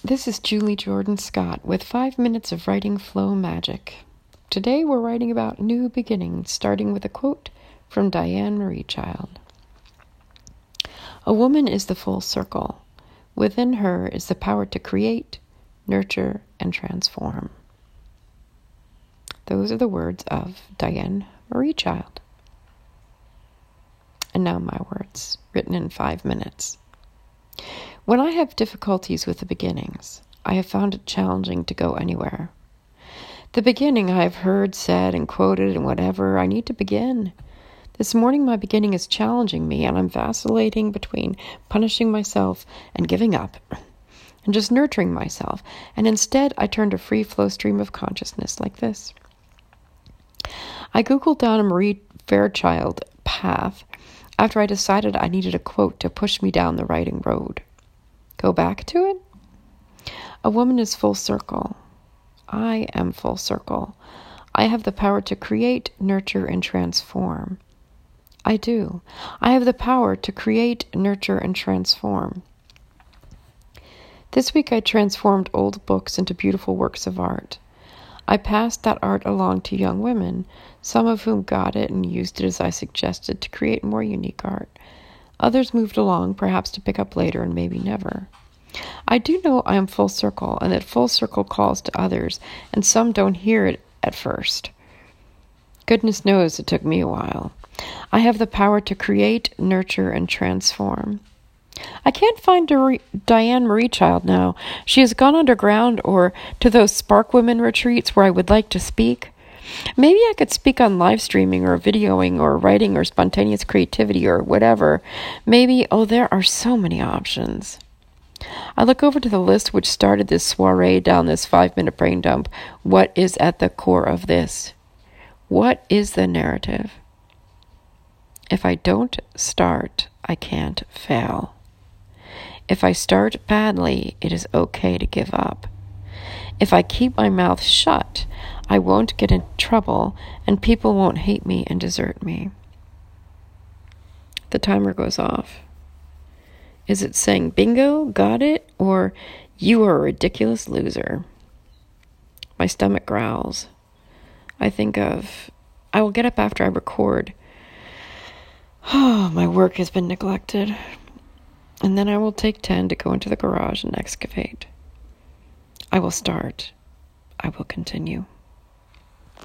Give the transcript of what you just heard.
This is Julie Jordan Scott with 5 minutes of writing flow magic. Today we're writing about new beginnings, starting with a quote from Diane Marie Child. A woman is the full circle. Within her is the power to create, nurture, and transform. Those are the words of Diane Marie Child. And now my words, written in 5 minutes. When I have difficulties with the beginnings, I have found it challenging to go anywhere. The beginning I have heard, said, and quoted, and whatever, I need to begin. This morning my beginning is challenging me, and I'm vacillating between punishing myself and giving up, and just nurturing myself, and instead I turn to free flow stream of consciousness like this. I Googled down a Marie Fairchild path after I decided I needed a quote to push me down the writing road. Go back to it? A woman is full circle. I am full circle. I have the power to create, nurture, and transform. I do. I have the power to create, nurture, and transform. This week I transformed old books into beautiful works of art. I passed that art along to young women, some of whom got it and used it as I suggested to create more unique art. Others moved along, perhaps to pick up later and maybe never. I do know I am full circle, and that full circle calls to others, and some don't hear it at first. Goodness knows it took me a while. I have the power to create, nurture, and transform. I can't find Diane Marie Child now. She has gone underground or to those Spark Women retreats where I would like to speak. Maybe I could speak on live streaming or videoing or writing or spontaneous creativity or whatever. Maybe, there are so many options. I look over to the list which started this soiree down this 5-minute brain dump. What is at the core of this? What is the narrative? If I don't start, I can't fail. If I start badly, it is okay to give up. If I keep my mouth shut, I won't get in trouble, and people won't hate me and desert me. The timer goes off. Is it saying bingo, got it, or you are a ridiculous loser? My stomach growls. I think of, I will get up after I record. My work has been neglected. And then I will take 10 to go into the garage and excavate. I will start. I will continue.